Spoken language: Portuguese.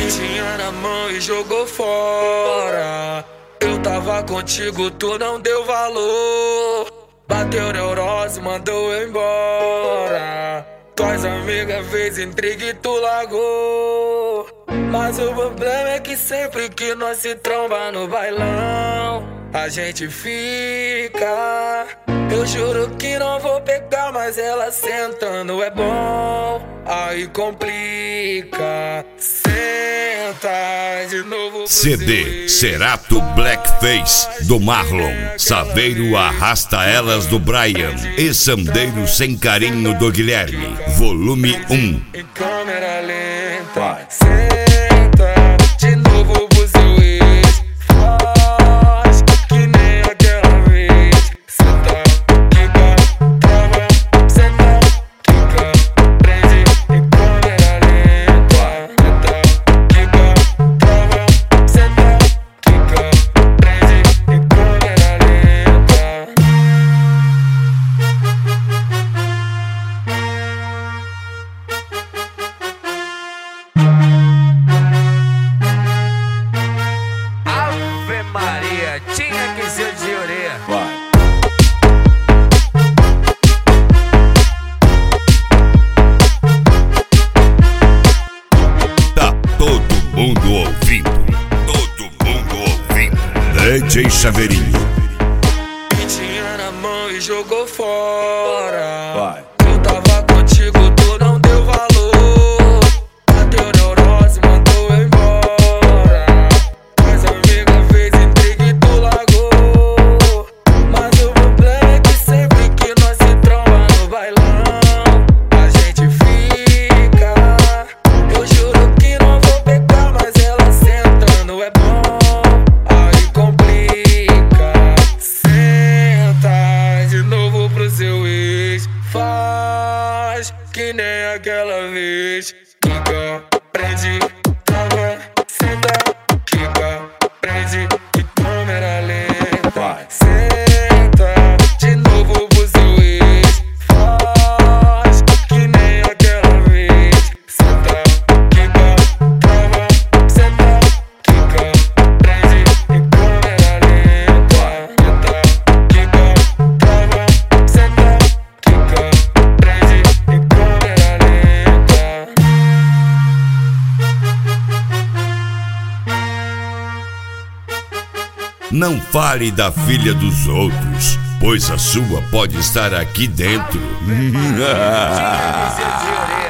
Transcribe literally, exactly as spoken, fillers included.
Tinha na mão e jogou fora. Eu tava contigo, tu não deu valor. Bateu neurose, mandou eu embora. Tuas amigas fez intriga e tu largou. Mas o problema é que sempre que nós se tromba no bailão, a gente fica. Eu juro que não vou pegar, mas ela sentando é bom. Aí complica. Senta de novo. C D Cerato Blackface do Marlon, Saveiro Arrasta Elas do Brian e Sandeiro Sem Carinho do Guilherme, volume um. Em câmera lenta. Senta de novo pro seu ex. Faz que nem aquela vez. Senta, quica, trava. Senta, quica, prende. Em câmera lenta. Senta, quica, trava. Senta, quica, prende. Em câmera lenta. Ave Maria, tinha que ser de orelha. Vai. Tá todo mundo ouvindo, todo mundo ouvindo. D J Saveirinho. Tinha na mão e jogou fora. Vai. Eu tava contigo, tu não deu valor. Bateu neurose, mandou eu embora. Tuas amigas fez intriga e tu largou. Mas o problema é que sempre que nós se tromba no bailão, a gente fica. Eu juro que não vou pegar, mas ela sentando é bom. Aí complica. Senta de novo pro seu ex. Faz que nem aquela vez. Quica, prende, trava. Senta, quica, prende. E câmera lenta. Vai. Senta de novo pro seu ex. Faz que nem aquela vez. Senta, quica, trava. Senta, quica, prende. E câmera lenta. Senta, quica, trava. Senta, quica, prende. E câmera lenta. Não fale da filha dos outros, pois a sua pode estar aqui dentro. Tinha que ser de orelha.